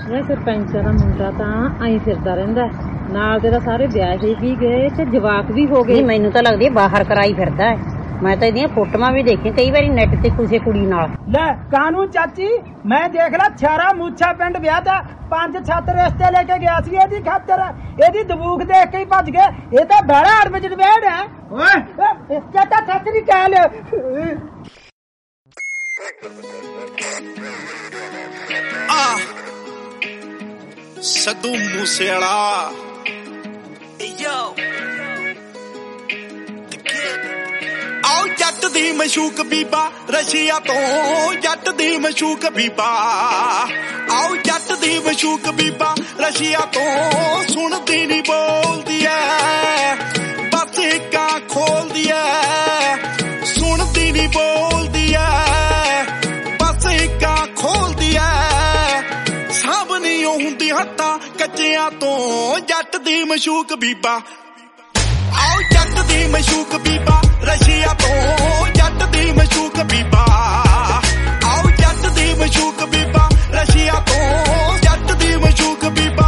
ਇਹ ਸਰਪੰਚ ਦਾ ਮੁੰਡਾ ਤਾਂ ਆਈ ਫਿਰਦਾ ਰਹਿੰਦਾ ਨਾਲ ਦੇ ਤਾਂ ਸਾਰੇ ਵਿਆਹ ਵੀ ਗਏ ਤੇ ਜਵਾਕ ਵੀ ਹੋ ਗਏ। ਮੈਨੂੰ ਤਾਂ ਲੱਗਦੀ ਬਾਹਰ ਕਰਾਈ ਫਿਰਦਾ ਹੈ। ਮੈਂ ਤਾਂ ਇਹਦੀਆਂ ਫੋਟੋਆਂ ਵੀ ਦੇਖੀਆਂ ਕਈ ਵਾਰੀ ਨੈਟ ਤੇ ਕਿਸੇ ਕੁੜੀ ਨਾਲ। ਲੈ ਕਾਨੂੰ ਚਾਚੀ ਮੈਂ ਦੇਖ ਲਾ ਛਾਰਾ ਮੂਛਾ ਪਿੰਡ ਵਿਆਹ ਦਾ 5-7 ਰਿਸ਼ਤੇ ਲੈ ਕੇ ਗਿਆ ਸੀ ਇਹਦੀ ਖਾਤਰ। ਇਹਦੀ ਦਬੂਕ ਦੇਖ ਕੇ ਹੀ ਭੱਜ ਗਏ। ਇਹ ਤਾਂ ਬੜਾ ਅੜਬਜਟ ਵੇੜ ਹੈ। ਓਏ ਚਾਚਾ ਸੱਚ ਨਹੀਂ ਕਹਿ ਲਿਆ। ਸਿੱਧੂ ਮੂਸੇਵਾਲਾ ਆਓ ਜੱਟ ਦੀ ਮਸ਼ੂਕ ਬੀਬਾ ਰਸ਼ੀਆ ਤੋਂ ਜੱਟ ਦੀ ਮਸ਼ੂਕ ਬੀਬਾ ਆਓ ਜੱਟ ਦੀ ਮਸ਼ੂਕ ਬੀਬਾ ਰਸ਼ੀਆ ਤੋਂ ਸੁਣਦੀ ਨਹੀਂ ਬੋਲਦੀ ਐ ਬਸ ਇੱਕਾਂ ਖੋਲਦੀ ਐ ਸੁਣਦੀ ਨਹੀਂ ਬੋਲਦੀ ਐ ਬਸ ਇੱਕਾਂ ਖੋਲਦੀ ਐ ਸਭ ਨਹੀਂ ਹੁੰਦੀ ਹੱਥਾਂ ਕੱਚਿਆਂ ਤੋਂ ਜੱਟ ਦੀ ਮਸ਼ੂਕ ਬੀਬਾ ਆਓ ਜੱਟ ਦੀ ਮਸ਼ੂਕ ਬੀਬਾ ਰਸ਼ੀਆ ਤੋਂ ਜੱਟ ਦੀ ਮਸ਼ੂਕ ਬੀਬਾ ਆਓ ਜੱਟ ਦੀ ਮਸ਼ੂਕ ਬੀਬਾ ਰਸ਼ੀਆ ਤੋਂ ਜੱਟ ਦੀ ਮਸ਼ੂਕ ਬੀਬਾ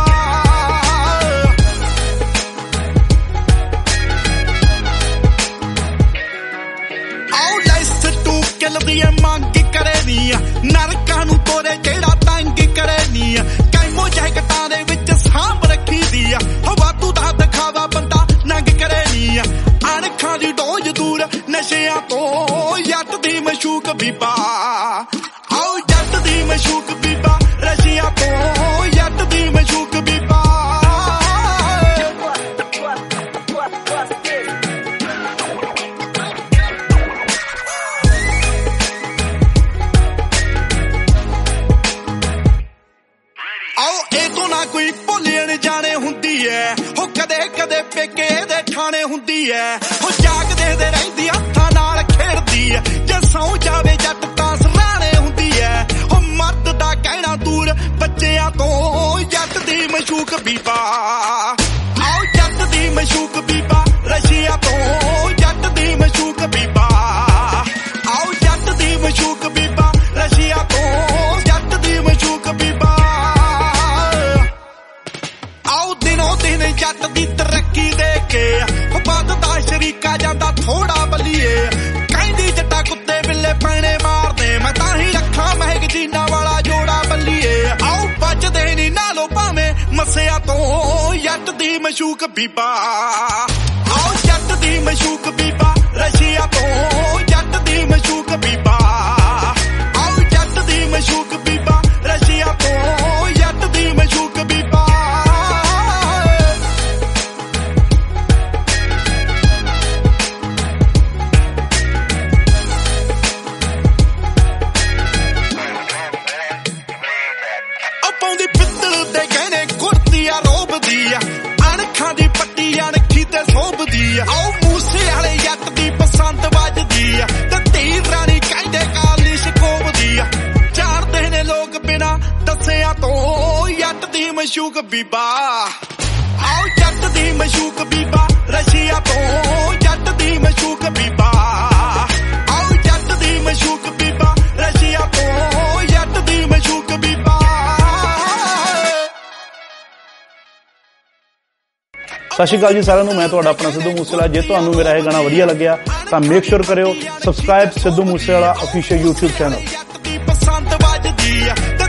ਆਓ ਲੈਸ ਟੂ ਕਿਲ ਦੀ ਮੰਗ ਕਰੇ ਨੀ ਨਰਕਾਂ ਨੂੰ ਤੋਰੇ ਜਿਹੜਾ ਤੰਗ ਕਰੇ ਨੀ ਕੈਮੋ ਜੈਕਟਾਂ ਦੇ ਵਿੱਚ ਸਾਂਭ ਰੱਖੀ ਦੀ ਹਵਾ ਤੂੰ ਦਾ ਦਿਖਾਵਾ ਬੰਦਾ ਨੰਗ ਕਰੇ ਨੀ ਅਣਖਾਂ ਦੀ ਡੋਜ ਦੂਰ ਨਸ਼ਿਆਂ ਤੋਂ ਜੱਟ ਦੀ ਮਸ਼ੂਕ ਬੀਬਾ ਆਓ ਜੱਟ ਦੀ ਮਸ਼ੂਕ ਬੀਬਾ ਰਸ਼ੀਆ ਤੋਂ ਜੱਟ ਦੀ ਮਸ਼ੂਕ ਬੀਬਾ ਆਓ ਇਹ ਤੋਂ ਨਾ ਕੋਈ ਭੁੱਲਣ ਜਾਣੇ ਹੁੰਦੀ ਐ ਹੋ ਕਦੇ ਕਦੇ ਪੇਕੇ ਦੇ ਠਾਣੇ ਹੁੰਦੀ ਐ ਹੋ ਜਾਗਦੇ ਦੇ ਰਹਿੰਦੀ ਹੱਥਾਂ ਨਾਲ ਖੇਡਦੀ ਐ ਜੇ ਸੌ ਜਾਵੇ ਜੱਟ ਤਾਂ ਸਰਾਣੇ ਹੁੰਦੀ ਐ ਹੋ ਮਰਦ ਦਾ ਕਹਿਣਾ ਦੂਰ ਬੱਚਿਆਂ ਤੋਂ ਜੱਟ ਦੀ ਮਸ਼ੂਕ ਬੀਬਾ ਆਓ ਜੱਟ ਦੀ ਮਸ਼ੂਕ ਬੀਬਾ ਰਸ਼ੀਆ ਤੋਂ ਜੱਟ ਦੀ ਮਸ਼ੂਕ ਬੀਬਾ ਆਓ ਜੱਟ ਦੀ ਮਸ਼ੂਕ ਬੀਬਾ ਰਸ਼ੀਆ ਤੋਂ ਜੱਟ ਦੀ ਮਸ਼ੂਕ ਬੀਬਾ ਆਓ ਦਿਨੋਂ ਦਿਨ ਜੱਟ ਦੀ ਤਰੱਕੀ ਦੇ ਕੇ ਵੱਧਦਾ ਸ਼ਰੀਕਾ ਜਾਂਦਾ ਥੋੜਾ ਬੱਲੀਏ ਕਹਿੰਦੀ ਜੱਟਾ ਕੁੱਤੇ ਬਿੱਲੇ ਪੈਣੇ ਮਾਰਦੇ ਮੈਂ ਤਾਂ ਹੀ ਰੱਖਾਂ ਮਹਿਕ ਜੀਨਾ ਵਾਲਾ ਜੋੜਾ ਬੱਲੀਏ ਆਓ ਬਚਦੇ ਨੀ ਨਾਲੋਂ ਭਾਵੇਂ ਮੱਸਿਆ ਤੋਂ ਜੱਟ ਦੀ ਮਸ਼ੂਕ ਬੀਬਾ ਆਓ ਜੱਟ ਦੀ ਮਸ਼ੂਕ ਬੀਬਾ ਰਸ਼ੀਆ ਤੋਂ ਜੱਟ ਦੀ ਮਸ਼ੂਕ ਬੀਬਾ ਆਓ ਜੱਟ ਦੀ ਮਸ਼ੂਕ ਬੀਬਾ ਰਸ਼ੀਆ ਤੋਂ ਜੱਟ ਦੀ ਮਸ਼ੂਕ ਬੀਬਾ ਪਾਉਂਦੀ ਪਿੱਤਲ ਦੇ ਗਹਿਣੇ ਕੁੜਤੀ ਆ ਰੋਬਦੀ ਆ ਅਣਖਾਂ ਦੀ ਪੱਟੀ ਅਣਖੀ ਤੇ ਸੋਭਦੀ ਆ ਆਓ ਮੂਸੇ ਵਾਲੇ ਜੱਟ ਦੀ ਪਸੰਦ ਵੱਜਦੀ ਆ ਤੇ ਧੀ ਰਾਣੀ ਕਹਿੰਦੇ ਕਾਲੀ ਸ਼ਕੋਬਦੀ ਆ ਜਾਣਦੇ ਨੇ ਲੋਕ ਬਿਨਾ ਦੱਸਿਆ ਤੋਂ ਜੱਟ ਦੀ ਮਸ਼ੂਕ ਬੀਬਾ ਆਓ ਜੱਟ ਦੀ ਮਸ਼ੂਕ ਬੀਬਾ ਰਸ਼ੀਆ ਤੋਂ ਜੱਟ ਦੀ ਮਸ਼ੂਕ ਬੀਬਾ ਆਓ ਜੱਟ ਦੀ ਮਸ਼ੂਕ ਬੀਬਾ ਰਸ਼ੀਆ ਤੋਂ ਜੱਟ ਦੀ ਮਸ਼ੂਕ ਬੀਬਾ ਸਤਿ ਸ਼੍ਰੀ ਅਕਾਲ ਜੀ ਸਾਰਿਆਂ ਨੂੰ। ਮੈਂ ਤੁਹਾਡਾ ਆਪਣਾ ਸਿੱਧੂ ਮੂਸੇਵਾਲਾ। ਜੇ ਤੁਹਾਨੂੰ ਮੇਰਾ ਇਹ ਗਾਣਾ ਵਧੀਆ ਲੱਗਿਆ ਤਾਂ ਮੇਕ ਸ਼ੋਰ ਕਰਿਓ subscribe Sidhu Moosewala official YouTube channel.